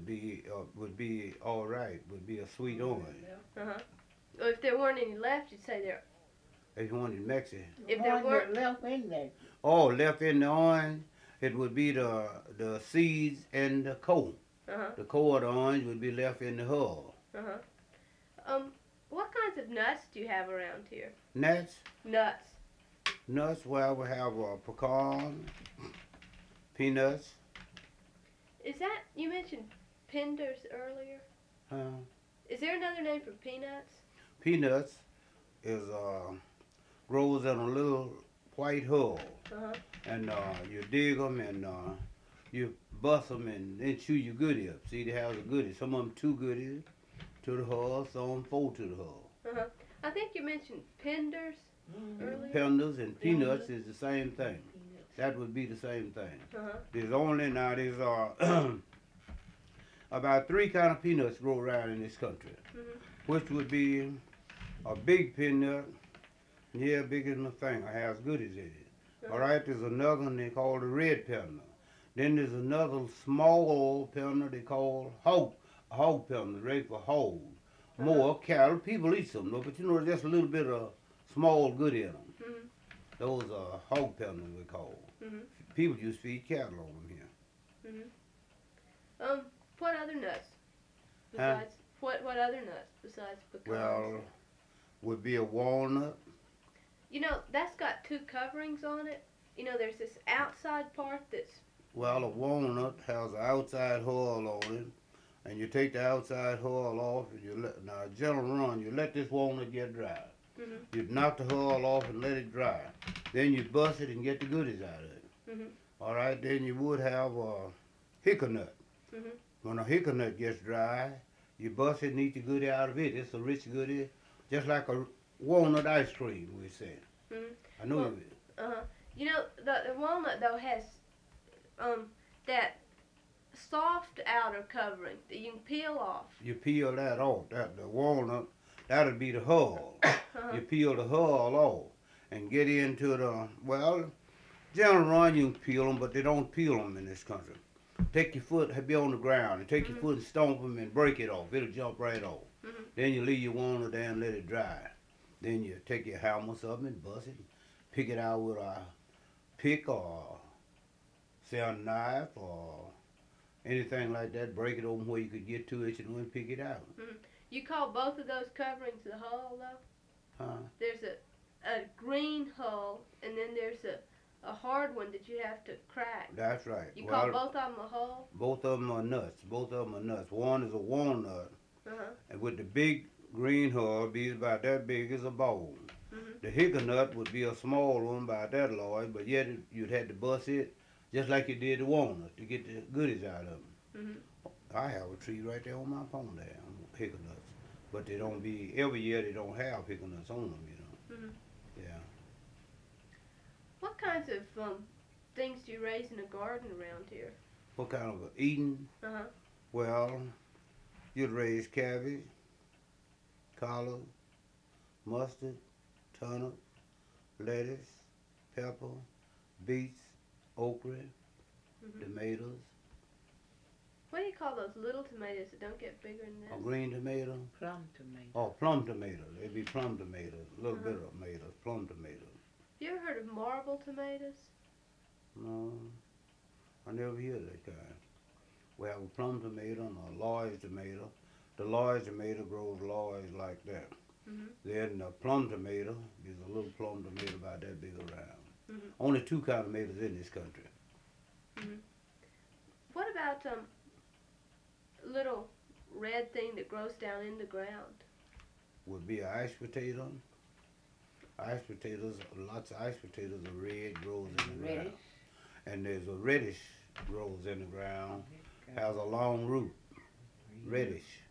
would be all right. Would be a sweet orange. Uh-huh. Well, if there weren't any left, you'd say there. If you wanted Mexican. If The there one weren't. that left in there. Oh, left in the orange, it would be the seeds and the core. Uh-huh. The core of the orange would be left in the hull. Uh-huh. What kinds of nuts do you have around here? Nuts, Nuts. nuts. Well, we have pecan, peanuts. Is that, you mentioned penders earlier? Uh, Is there another name for peanuts? Peanuts is grows in a little white hull, Uh-huh. and you dig them and you bust them and then chew your goodie up. See, they have the goodies. Some of them two goodies to the hull, some of them four to the hull. Uh-huh. I think you mentioned penders earlier. Penders and peanuts is the same thing. That would be the same thing. Uh-huh. There's only now there's about three kind of peanuts grow around in this country, Mhm. which would be a big peanut, yeah, big as my finger, has goodies in it. Uh-huh. All right, there's another one they call the red peanut. Then there's another small peanut they call hog peanut, ready for hog. More cattle, people eat some though, but you know, just a little bit of small goodie in them. Mhm. Those are hog peanut we call. Mhm. People used to feed cattle on them here. Mhm. What other nuts? Huh? Besides what other nuts besides pecans? Well, would be a walnut. You know, that's got two coverings on it. You know, there's this outside part that's. Well, a walnut has an outside hull on it, and you take the outside hull off, and you let now general run. You let this walnut get dry. Mhm. You knock the hull off and let it dry. Then you bust it and get the goodies out of it. Mhm. All right. Then you would have a hickory. Mhm. When a hickory gets dry, you bust it and eat the goodie out of it. It's a rich goodie, just like a walnut ice cream, we say. Mhm. I know Well, you. You know, the walnut though has that soft outer covering that you can peel off. You peel that off. That the walnut, that'll be the hull. Uh-huh. You peel the hull off and get into the well. General run you can peel them, but they don't peel them in this country. Take your foot, be on the ground, and take your foot and stomp them and break it off. It'll jump right off. Mhm. Then you leave your walnut there and let it dry. Then you take your hammer something and bust it, pick it out with a pick or say a knife or anything like that. Break it open where you could get to it and pick it out. You call both of those coverings the hull though? Huh? There's a green hull and then there's a hard one that you have to crack. That's right. You call both of them a hull? Both of them are nuts. Both of them are nuts. One is a walnut, Uh-huh. and with the big green hull, be about that big as a bone. Mhm. The hickory nut would be a small one by that large, but yet you'd have to bust it just like you did the walnut to get the goodies out of them. Mhm. I have a tree right there on my phone there, hickory nuts. But they don't be, every year they don't have hickory nuts on them, you know. Mhm. Yeah. What kinds of things do you raise in a garden around here? What kind of eating? Uh-huh. Well, you'd raise cabbage, collard, mustard, turnip, lettuce, pepper, beets, okra, Mhm. tomatoes, What do you call those little tomatoes that don't get bigger than a this? green tomato, Plum tomato. or plum tomatoes. It'd be plum tomatoes, a little Uh-huh. bit of tomatoes, plum tomatoes. Have you ever heard of marble tomatoes? No, I never hear that kind. We have a plum tomato and a large tomato. The large tomato grows large like that. Mhm. Then the plum tomato is a little plum tomato about that big around. Mhm. Only two kind of tomatoes in this country. What about little red thing that grows down in the ground? Would be an iced potato. Iced potatoes, lots of iced potatoes are red, grows in the ground. Reddish. And there's a reddish grows in the ground, has a long root, reddish.